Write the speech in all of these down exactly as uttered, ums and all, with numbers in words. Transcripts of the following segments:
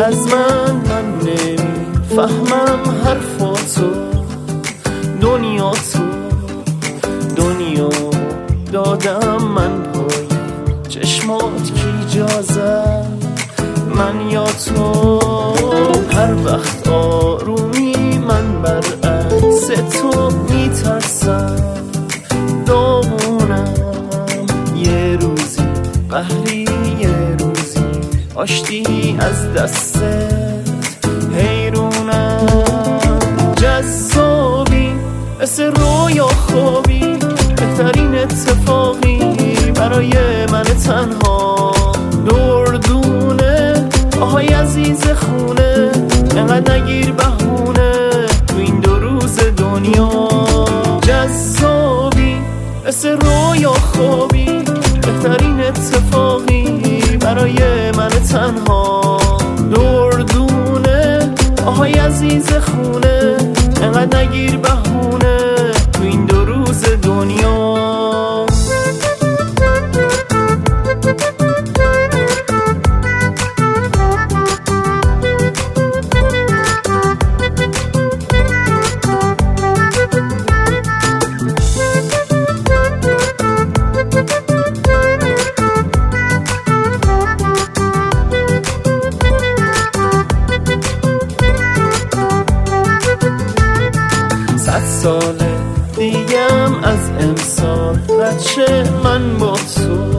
از من من نمیفهمم حرفاتو، دنیا تو دنیا دادم من پای چشمات کی جازه، من یا تو. هر وقت آرومی من برعکس تو میترسم، داغونم یه روزی قهری، یه روزی آشتی از دستت حیرونم. جذابی مثل رویا خوابی، بهترین اتفاقی برای من تنها. دردونه آهای عزیز خونه، انقدر نگیر بهونه تو این دو روز دنیا. جذابی مثل رویا خوابی، بهترین اتفاقی برای من تنها. دردونه آهای عزیز خونه، انقدر نگیر بهونه تو این دو روز دنیا. صد ساله دیگم از امسال بچه من با تو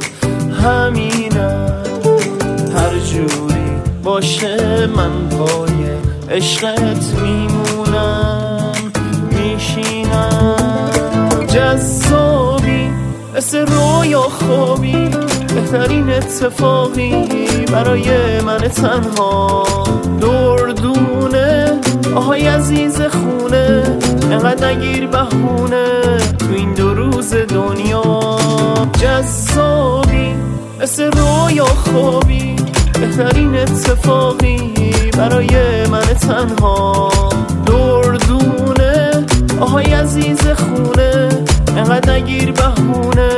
همینم. هر جوری باشه من پای عشقت میمونم، میشینم. جذابی مثل رویا خوابی، بهترین اتفاقی برای من تنها. دردونه آهای عزیز خونه، انقدر نگیر بهونه تو این دو روز دنیا. جذابی مثل رویا خوابی، بهترین اتفاقی برای من تنها. دردونه آهای عزیز خونه، انقدر نگیر بهونه